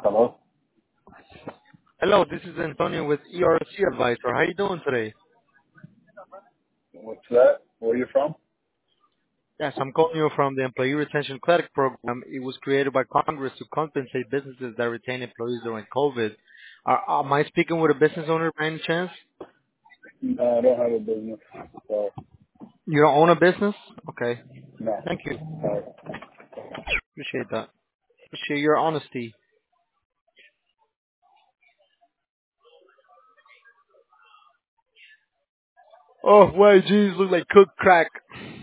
Hello? Hello, this is Antonio with ERC Advisor. How you doing today? What's that? Where are you from? Yes, I'm calling you from the Employee Retention Credit Program. It was created by Congress to compensate businesses that retain employees during COVID. Am I speaking with a business owner by any chance? No, I don't have a business. So, You don't own a business? Okay. no. Thank you. Sorry. Appreciate that. Appreciate your honesty. Oh, white jeans look like cooked crack.